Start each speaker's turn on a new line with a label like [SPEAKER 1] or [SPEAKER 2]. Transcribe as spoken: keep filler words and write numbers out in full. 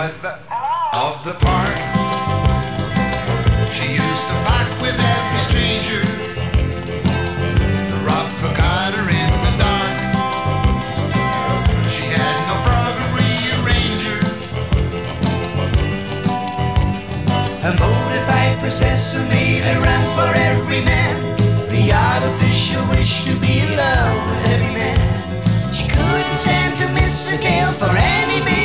[SPEAKER 1] was the of the park. She used to fight with every stranger. The rocks forgot her in the dark. She had no program rearranger.
[SPEAKER 2] A modified processor made her run for every man. The artificial wish to be in love with every man. She couldn't stand to miss a tale for any man.